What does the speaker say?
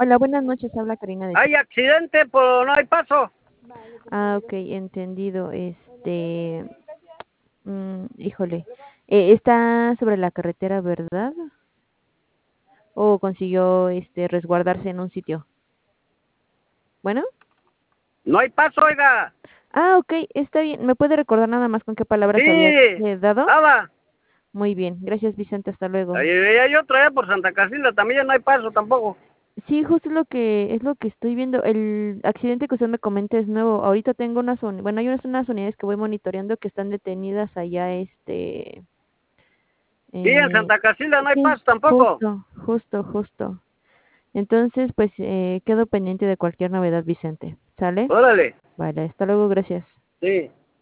Hola, buenas noches, habla Karina de... Hay accidente, pero no hay paso. Ah, ok, entendido. Híjole, está sobre la carretera, ¿verdad? ¿O consiguió, resguardarse en un sitio? Bueno. No hay paso, oiga. Ah, ok, está bien. ¿Me puede recordar nada más con qué palabras había Sí, dado? estaba. Muy bien, gracias Vicente, hasta luego. Ahí hay otro allá por Santa Casilda, también no hay paso tampoco. Sí, justo es lo que estoy viendo. El accidente que usted me comenta es nuevo. Ahorita tengo bueno, hay unas unidades que voy monitoreando que están detenidas allá, Sí, en eh, Santa Casilda no hay sí, paso tampoco. justo. Entonces, pues, quedo pendiente de cualquier novedad, Vicente. ¿Sale? Órale, Vale, hasta luego, gracias. sí.